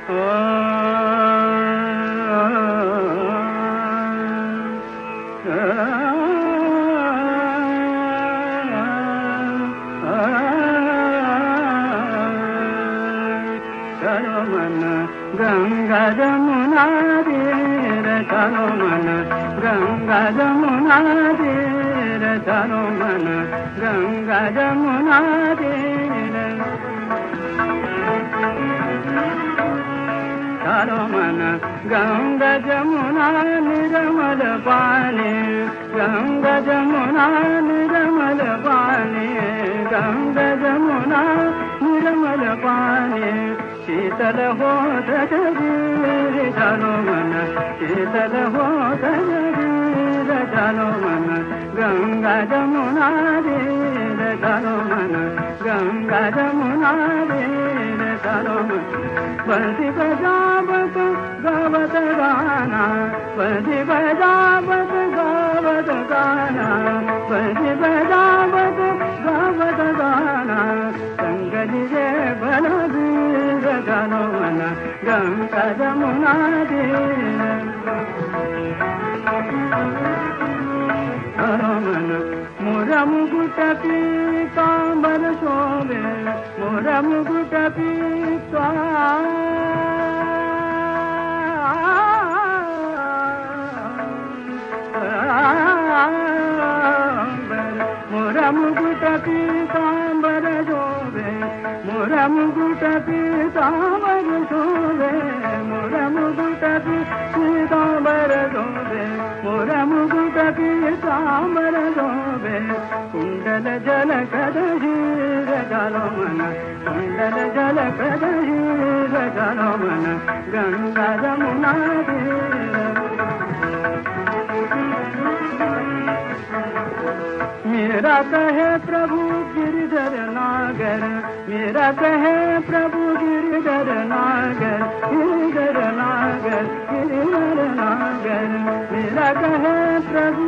चलो मन गंगा जमुना तीर, चलो मन गंगा जमुना तीर, चलो मन गंगा जमुना तीर, चलो मन गंगा जमुना निर्मल पानी, गंगा जमुना निर्मल पानी, गंगा जमुना निर्मल पानी, शीतल होत शरीर, चलो मन शीतल होत शरीर, चलो मन गंगा जमुना तीर, चलो मन गंगा जमुना तीर, चलो मन बंसी बजावत गावत गाना, बंसी बजावत गावत गाना, बंसी बजावत गावत गाना, संग दिए बलबीर, चलो मन गंगा जमुना तीर, चलो मन मोरा मुकुट पीतांबर शोभे, मोरा मुकुट पीतांबर, मोरा मुकुट पीतांबर शोभे, मोरा मुकुट पीतांबर शोभे, मोरा मुकुट पीतांबर शोभे, मोरा मुकुट पीतांबर शोभे, कुंडल झलकत हीर, चलो मन कुंडल झलकत हीर, चलो मन गंगा जमुना तीर, मेरा कहे प्रभु गिरधर नागर, मेरा कहे प्रभु गिरधर नागर, गिरधर नागर, गिरधर नागर, मेरा कहे प्रभु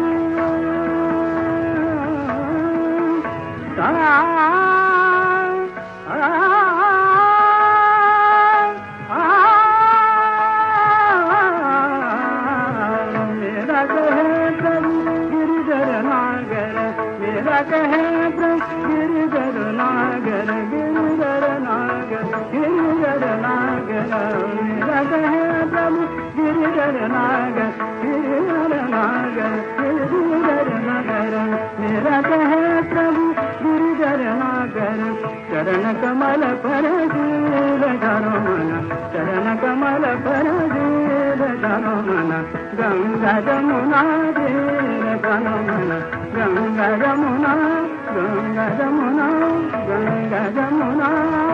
मेरा कहे प्रभु गिरधर नागर, मेरा कहे प्रभु गिरधर नागर, गिरधर नागर, गिरधर नागर, मेरा कहे प्रभु गिरधर नागर, गिरधर नागर, गिरधर नागर, मेरा कहे प्रभु गिरधर नागर, चरण कमल पर शील, चलो मन चरण कमल पर शील, चलो मन गंगा जमुना तीर, चलो मन गंगा जमुना, गंगा जमुना, गंगा जमुना।